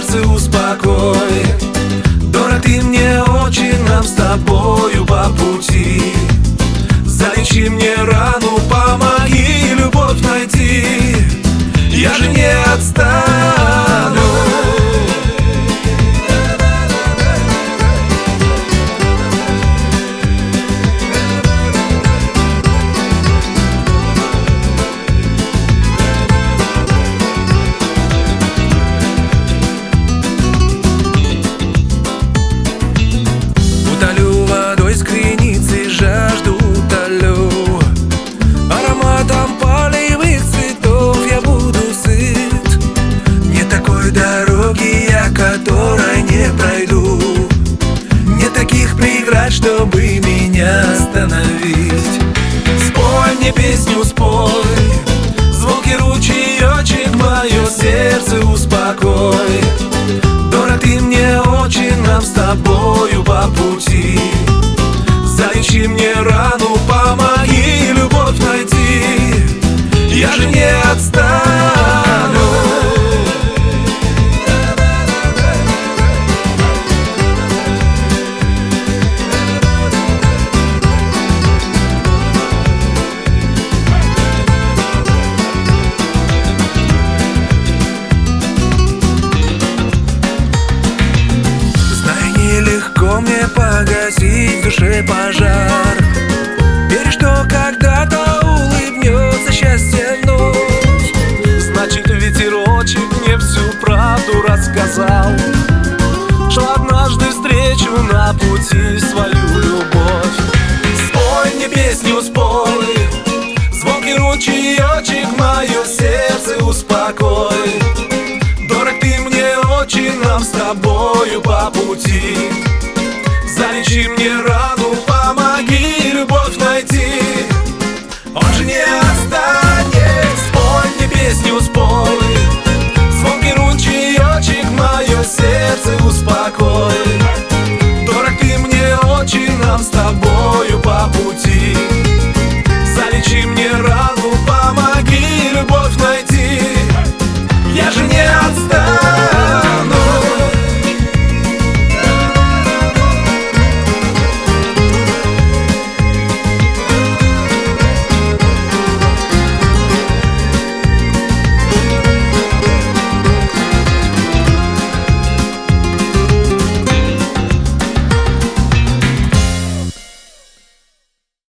сердце успокой. Дорог ты мне очень, нам с тобою по пути. Залечи мне рану, помоги любовь найти. Я же не отстану. Утолю водой с креницы, жажду утолю. Ароматом полевых цветов я буду сыт. Нет такой дороги я, которой не пройду. Нет таких преград, чтобы меня остановить. Спой мне песню, спой, звуки ручеечек, мое сердце успокой. Дорог ты мне очень, нам с тобою по пути. Залечи мне рану, помоги любовь найти. Я же не отстану. Нелегко мне погасить в душе пожар. Верю, что когда-то улыбнется счастье вновь. Значит, ветерочек мне всю правду рассказал, что однажды встречу на пути свою любовь. Спой мне песню, спой, звуки ручеечек, мое сердце успокой. Дорог ты мне очень, нам с тобою по пути. Залечи мне рану, помоги любовь найти. Он же не отстанет. Спой мне песню, спой,